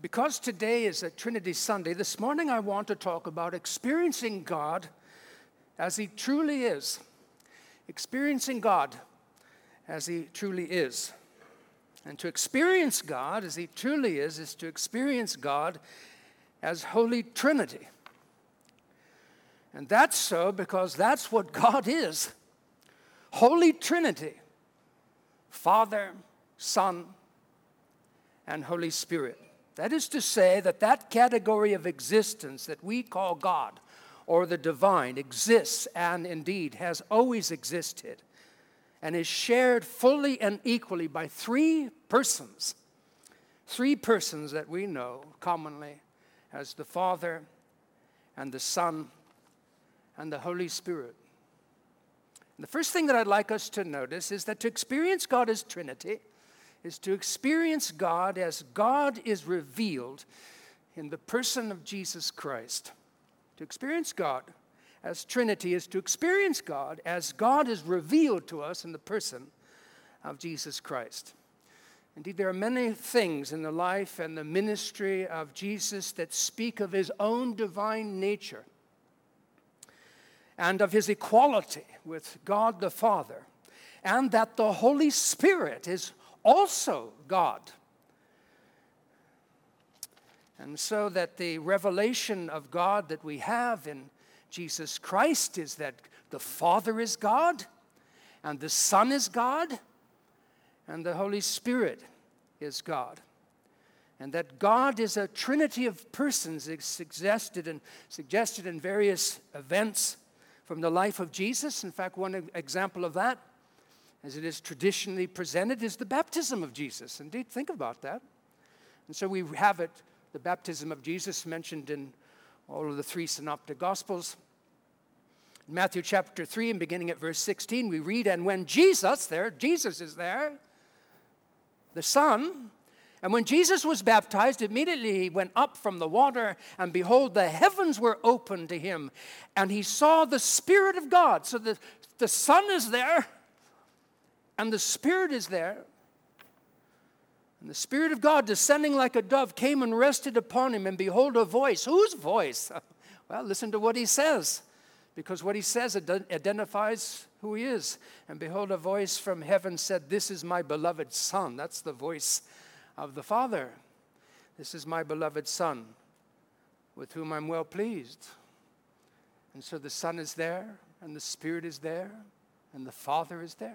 Because today is a Trinity Sunday, this morning I want to talk about experiencing God as He truly is. Experiencing God as He truly is. And to experience God as He truly is to experience God as Holy Trinity. And that's so because that's what God is. Holy Trinity. Father, Son, and Holy Spirit. That is to say that category of existence that we call God or the divine exists and indeed has always existed and is shared fully and equally by three persons that we know commonly as the Father and the Son and the Holy Spirit. And the first thing that I'd like us to notice is that to experience God as Trinity is to experience God as God is revealed in the person of Jesus Christ. To experience God as Trinity is to experience God as God is revealed to us in the person of Jesus Christ. Indeed, there are many things in the life and the ministry of Jesus that speak of His own divine nature and of His equality with God the Father, and that the Holy Spirit is also God. And so that the revelation of God that we have in Jesus Christ is that the Father is God, and the Son is God, and the Holy Spirit is God. And that God is a trinity of persons is suggested in various events from the life of Jesus. In fact, one example of that, as it is traditionally presented, is the baptism of Jesus. Indeed, think about that. And so we have it, the baptism of Jesus, mentioned in all of the three synoptic gospels. In Matthew chapter 3, and beginning at verse 16, we read, "And when Jesus is there, the Son, and when Jesus was baptized, immediately he went up from the water, and behold, the heavens were opened to him, and he saw the Spirit of God." So the Son is there, and the Spirit is there. And the Spirit of God, descending like a dove, came and rested upon him, and behold, a voice. Whose voice? Well, listen to what he says, because what he says identifies who he is. "And behold, a voice from heaven said, 'This is my beloved Son.'" That's the voice of the Father. "This is my beloved Son, with whom I'm well pleased." And so the Son is there, and the Spirit is there, and the Father is there.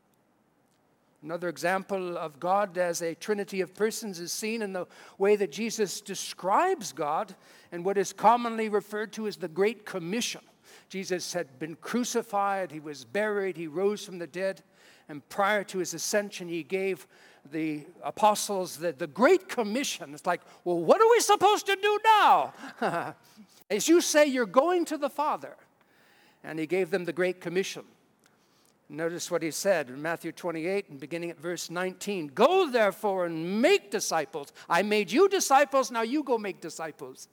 Another example of God as a trinity of persons is seen in the way that Jesus describes God in what is commonly referred to as the Great Commission. Jesus had been crucified, he was buried, he rose from the dead, and prior to his ascension, he gave the apostles the Great Commission. It's like, well, what are we supposed to do now? As you say, you're going to the Father. And he gave them the Great Commission. Notice what he said in Matthew 28 and beginning at verse 19. "Go therefore and make disciples. I made you disciples, now you go make disciples.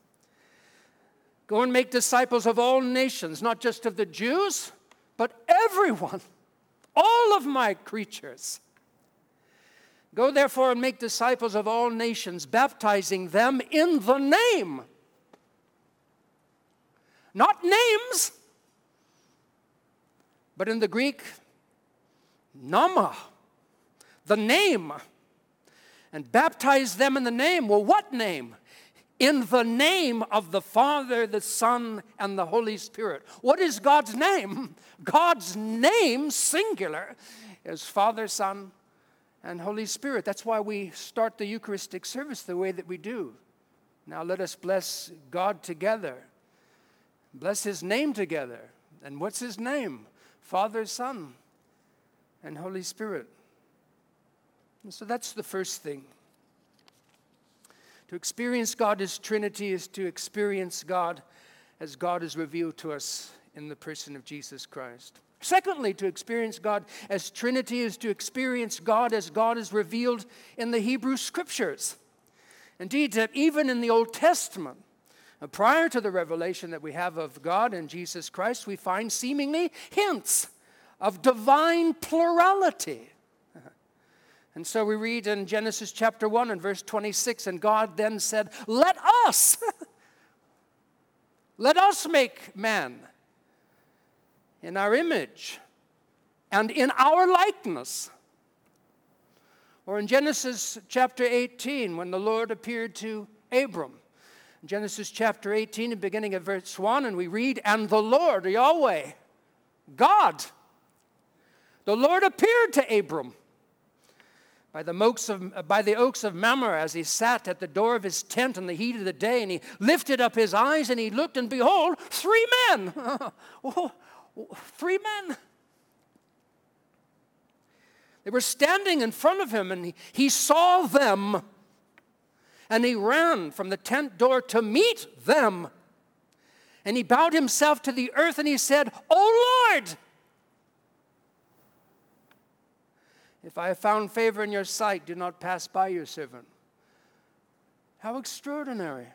Go and make disciples of all nations, not just of the Jews, but everyone, all of my creatures. Go therefore and make disciples of all nations, baptizing them in the name." Not names, but in the Greek, Nama, the name. And baptize them in the name. Well, what name? In the name of the Father, the Son, and the Holy Spirit. What is God's name? God's name, singular, is Father, Son, and Holy Spirit. That's why we start the Eucharistic service the way that we do. Now let us bless God together. Bless His name together. And what's His name? Father, Son, and Holy Spirit. And so that's the first thing. To experience God as Trinity is to experience God as God is revealed to us in the person of Jesus Christ. Secondly, to experience God as Trinity is to experience God as God is revealed in the Hebrew Scriptures. Indeed, that even in the Old Testament, prior to the revelation that we have of God and Jesus Christ, we find seemingly hints of divine plurality. And so we read in Genesis chapter 1 and verse 26, and God then said, let us make man in our image and in our likeness. Or in Genesis chapter 18, when the Lord appeared to Abram. In Genesis chapter 18, and beginning at verse 1, and we read, and the Lord, Yahweh, God, the Lord appeared to Abram by the oaks of Mamre as he sat at the door of his tent in the heat of the day, and he lifted up his eyes and he looked, and behold, 3 men. 3 men. They were standing in front of him, and he saw them, and he ran from the tent door to meet them. And he bowed himself to the earth, and he said, O Lord, if I have found favor in your sight, do not pass by your servant. How extraordinary.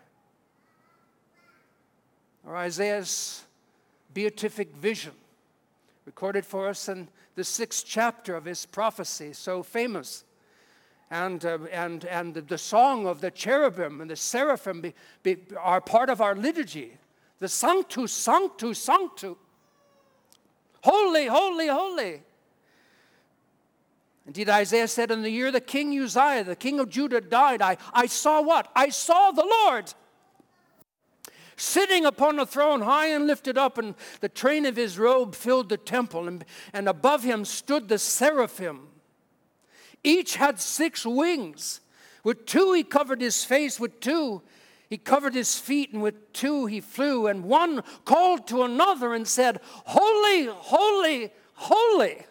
Or Isaiah's beatific vision, recorded for us in the 6th chapter of his prophecy, so famous. And the song of the cherubim and the seraphim are part of our liturgy. The Sanctus, Sanctus, Sanctus. Holy, holy, holy. Indeed, Isaiah said, in the year the king Uzziah, the king of Judah, died, I saw what? I saw the Lord sitting upon a throne high and lifted up, and the train of his robe filled the temple, and above him stood the seraphim. Each had 6 wings. With 2 he covered his face, with 2 he covered his feet, and with 2 he flew. And one called to another and said, Holy, holy, holy,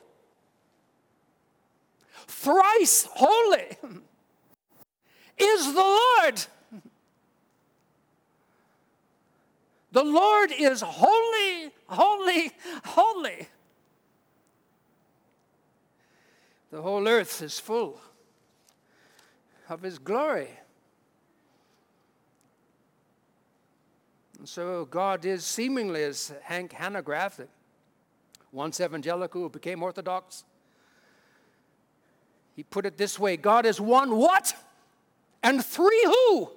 thrice holy is the Lord. The Lord is holy, holy, holy. The whole earth is full of his glory. And so God is seemingly, as Hank Hanegraaff, once evangelical who became Orthodox, he put it this way: God is one what? And 3 who?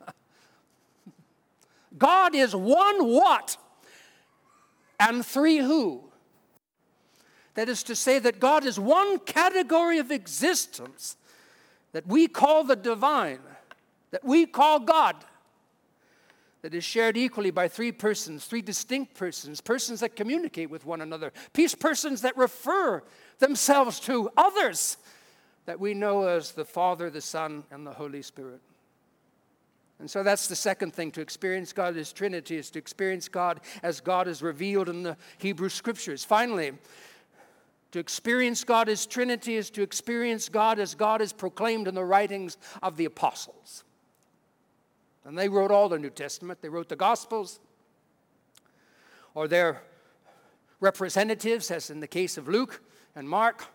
God is one what? And 3 who? That is to say that God is one category of existence that we call the divine, that we call God, that is shared equally by 3 persons, 3 distinct persons, persons that communicate with one another, persons that refer themselves to others that we know as the Father, the Son, and the Holy Spirit. And so that's the second thing. To experience God as Trinity is to experience God as God is revealed in the Hebrew Scriptures. Finally, to experience God as Trinity is to experience God as God is proclaimed in the writings of the apostles. And they wrote all the New Testament. They wrote the Gospels, or their representatives, as in the case of Luke and Mark.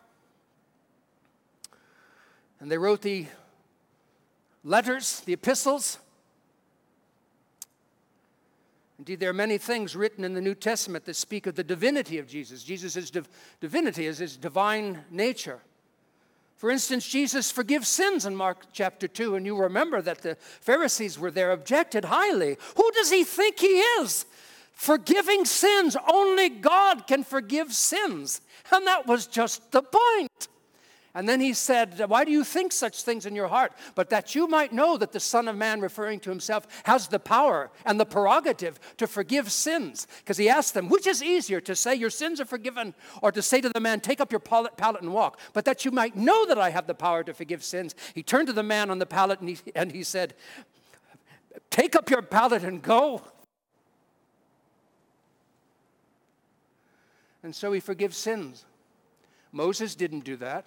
And they wrote the letters, the epistles. Indeed, there are many things written in the New Testament that speak of the divinity of Jesus. Jesus' divinity is his divine nature. For instance, Jesus forgives sins in Mark chapter 2, and you remember that the Pharisees were there, objected highly. Who does he think he is? Forgiving sins. Only God can forgive sins. And that was just the point. And then he said, why do you think such things in your heart? But that you might know that the Son of Man, referring to himself, has the power and the prerogative to forgive sins. Because he asked them, which is easier, to say your sins are forgiven, or to say to the man, take up your pallet and walk? But that you might know that I have the power to forgive sins. He turned to the man on the pallet and he said, take up your pallet and go. And so he forgives sins. Moses didn't do that.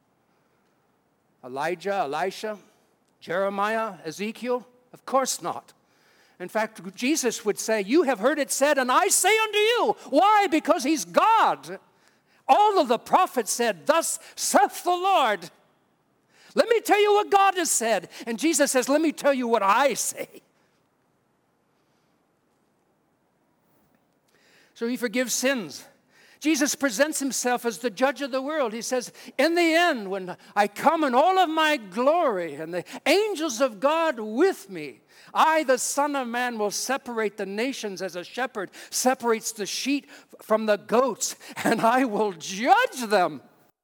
Elijah, Elisha, Jeremiah, Ezekiel? Of course not. In fact, Jesus would say, you have heard it said, and I say unto you. Why? Because he's God. All of the prophets said, thus saith the Lord. Let me tell you what God has said. And Jesus says, let me tell you what I say. So he forgives sins. Jesus presents himself as the judge of the world. He says, in the end, when I come in all of my glory and the angels of God with me, I, the Son of Man, will separate the nations as a shepherd separates the sheep from the goats, and I will judge them.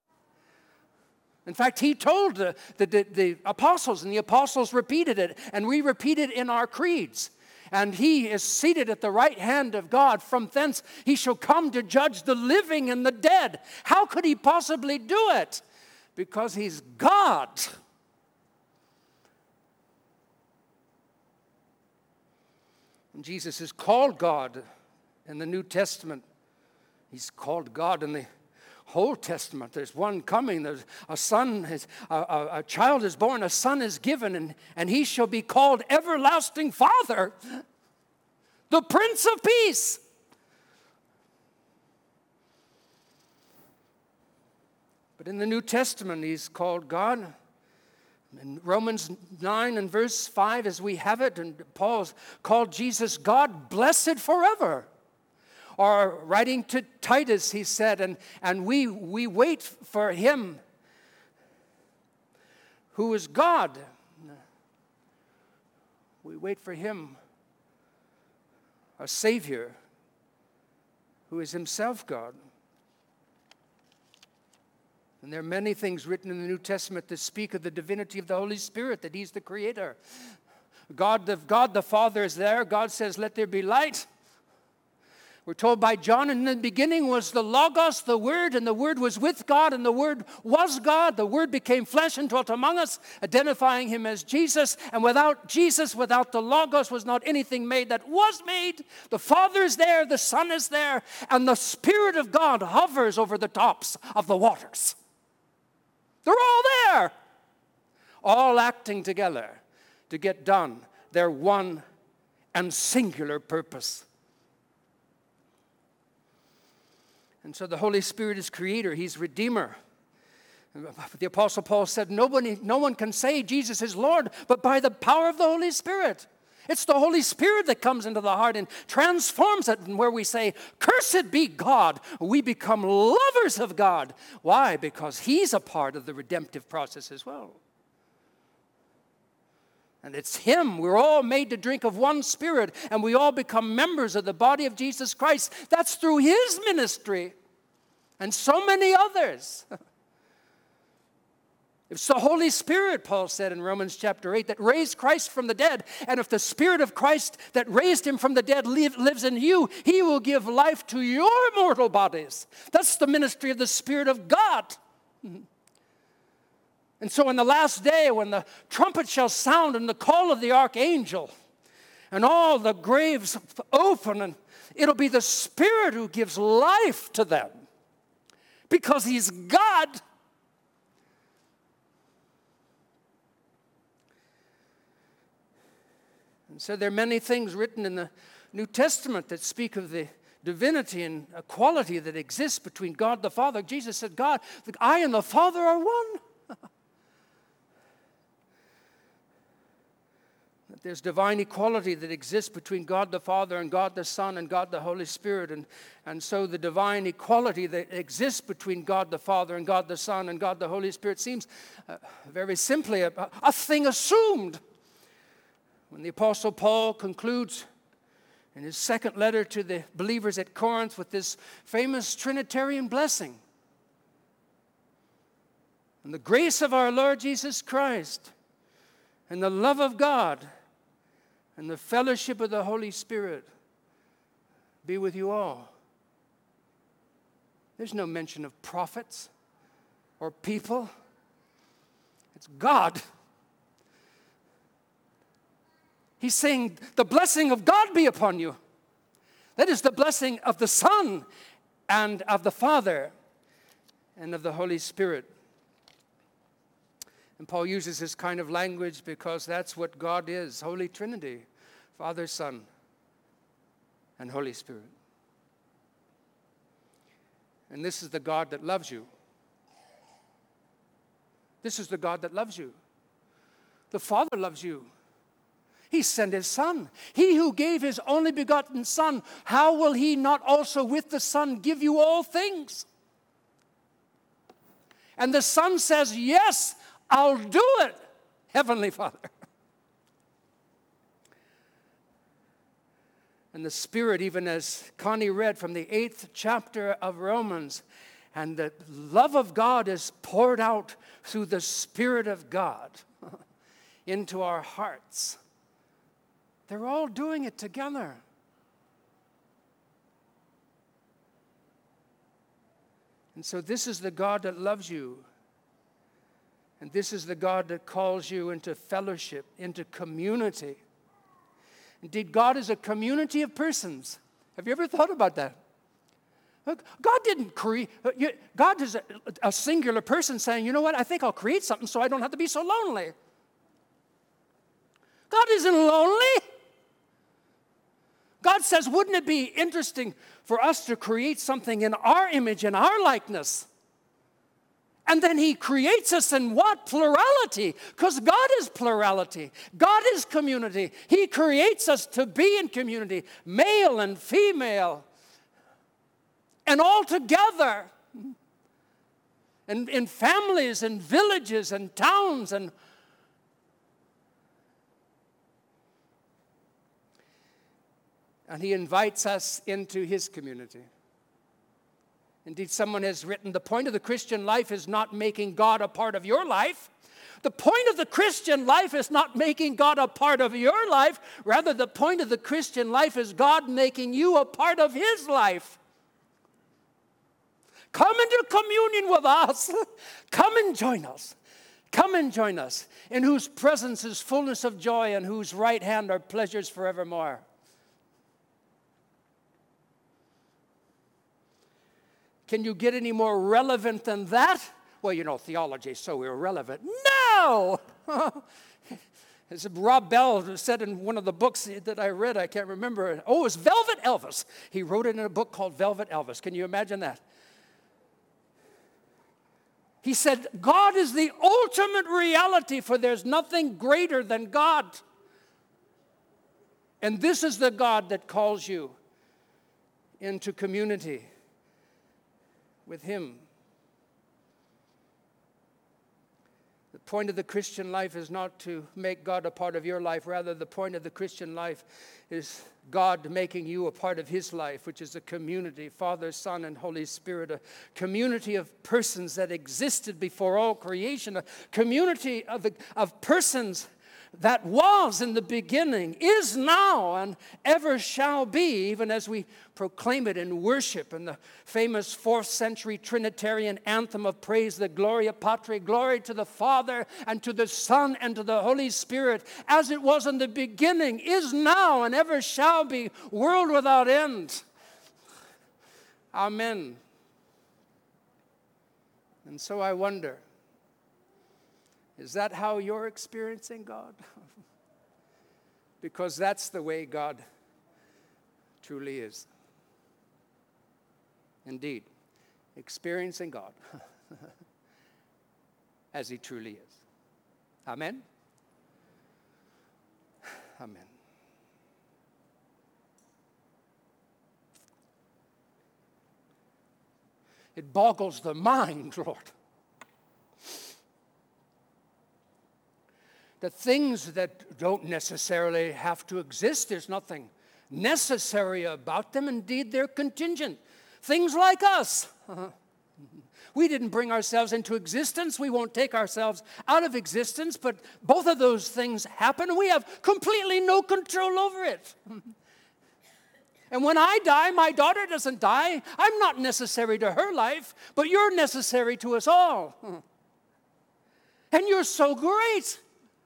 In fact, he told the apostles, and the apostles repeated it, and we repeat it in our creeds. And he is seated at the right hand of God. From thence he shall come to judge the living and the dead. How could he possibly do it? Because he's God. And Jesus is called God in the New Testament. He's called God in the Old Testament. There's one coming. There's a son, a child is born, a son is given, and he shall be called Everlasting Father, the Prince of Peace. But in the New Testament, he's called God. In Romans 9 and verse 5, as we have it, and Paul's called Jesus God, blessed forever. Or writing to Titus, he said, and we wait for him who is God. We wait for him, a Savior, who is himself God. And there are many things written in the New Testament that speak of the divinity of the Holy Spirit, that he's the creator. God the Father is there. God says, let there be light. We're told by John, in the beginning was the Logos, the Word, and the Word was with God, and the Word was God. The Word became flesh and dwelt among us, identifying him as Jesus. And without Jesus, without the Logos, was not anything made that was made. The Father is there, the Son is there, and the Spirit of God hovers over the tops of the waters. They're all there, all acting together to get done their one and singular purpose. And so the Holy Spirit is creator. He's redeemer. The Apostle Paul said, no one can say Jesus is Lord, but by the power of the Holy Spirit. It's the Holy Spirit that comes into the heart and transforms it. And where we say, cursed be God, we become lovers of God. Why? Because he's a part of the redemptive process as well. And it's him. We're all made to drink of one Spirit, and we all become members of the body of Jesus Christ. That's through his ministry and so many others. It's the Holy Spirit, Paul said in Romans chapter 8, that raised Christ from the dead. And if the Spirit of Christ that raised him from the dead lives in you, he will give life to your mortal bodies. That's the ministry of the Spirit of God. And so in the last day, when the trumpet shall sound and the call of the archangel, and all the graves open, and it'll be the Spirit who gives life to them, because he's God. And so there are many things written in the New Testament that speak of the divinity and equality that exists between God the Father. Jesus said, God, I and the Father are one. There's divine equality that exists between God the Father and God the Son and God the Holy Spirit. And so the divine equality that exists between God the Father and God the Son and God the Holy Spirit seems very simply a thing assumed. When the Apostle Paul concludes in his second letter to the believers at Corinth with this famous Trinitarian blessing, and the grace of our Lord Jesus Christ and the love of God and the fellowship of the Holy Spirit be with you all. There's no mention of prophets or people. It's God. He's saying, the blessing of God be upon you. That is the blessing of the Son and of the Father and of the Holy Spirit. And Paul uses this kind of language because that's what God is, Holy Trinity, Father, Son, and Holy Spirit. And this is the God that loves you. This is the God that loves you. The Father loves you. He sent his Son. He who gave his only begotten Son, how will he not also with the Son give you all things? And the Son says, yes, I'll do it, Heavenly Father. And the Spirit, even as Connie read from the 8th chapter of Romans, and the love of God is poured out through the Spirit of God into our hearts. They're all doing it together. And so this is the God that loves you. And this is the God that calls you into fellowship, into community. Indeed, God is a community of persons. Have you ever thought about that? God didn't create, God is a singular person saying, you know what, I think I'll create something so I don't have to be so lonely. God isn't lonely. God says, wouldn't it be interesting for us to create something in our image and our likeness? And then he creates us in what? Plurality. Because God is plurality. God is community. He creates us to be in community, male and female, and all together, and in families and villages and towns and he invites us into his community. Indeed, someone has written, the point of the Christian life is not making God a part of your life. The point of the Christian life is not making God a part of your life. Rather, the point of the Christian life is God making you a part of his life. Come into communion with us. Come and join us. Come and join us, in whose presence is fullness of joy, and whose right hand are pleasures forevermore. Can you get any more relevant than that? Well, you know, theology is so irrelevant. No! As Rob Bell said in one of the books that I read, I can't remember. Oh, it was Velvet Elvis. He wrote it in a book called Velvet Elvis. Can you imagine that? He said, God is the ultimate reality, for there's nothing greater than God. And this is the God that calls you into community with him. The point of the Christian life is not to make God a part of your life. Rather, the point of the Christian life is God making you a part of his life, which is a community, Father, Son, and Holy Spirit, a community of persons that existed before all creation, a community of persons that was in the beginning, is now, and ever shall be, even as we proclaim it in worship in the famous 4th century Trinitarian anthem of praise, the Gloria Patri, glory to the Father, and to the Son, and to the Holy Spirit, as it was in the beginning, is now, and ever shall be, world without end. Amen. And so I wonder, is that how you're experiencing God? Because that's the way God truly is. Indeed, experiencing God as he truly is. Amen? Amen. It boggles the mind, Lord. The things that don't necessarily have to exist, there's nothing necessary about them. Indeed, they're contingent. Things like us. We didn't bring ourselves into existence. We won't take ourselves out of existence, but both of those things happen, and we have completely no control over it. And when I die, my daughter doesn't die. I'm not necessary to her life, but you're necessary to us all. And you're so great.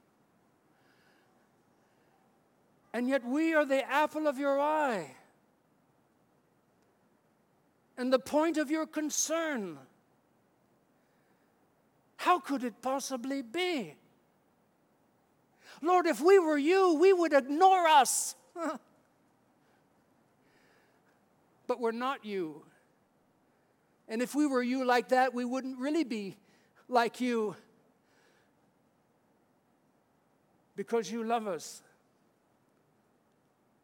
And yet we are the apple of your eye and the point of your concern. How could it possibly be? Lord, if we were you, we would ignore us. But we're not you. And if we were you like that, we wouldn't really be like you, because you love us.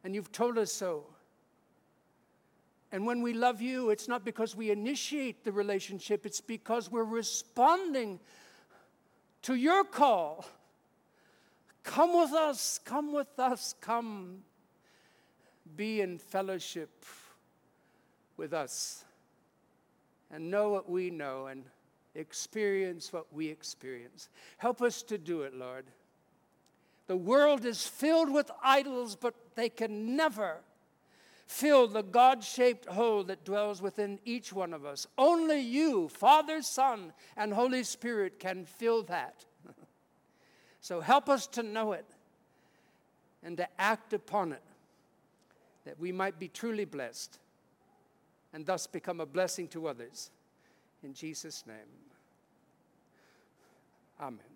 And you've told us so. And when we love you, it's not because we initiate the relationship, it's because we're responding to your call. Come with us, come with us, come be in fellowship with us and know what we know and experience what we experience. Help us to do it, Lord. The world is filled with idols, but they can never fill the God-shaped hole that dwells within each one of us. Only you, Father, Son, and Holy Spirit can fill that. So help us to know it and to act upon it, that we might be truly blessed and thus become a blessing to others. In Jesus' name, amen.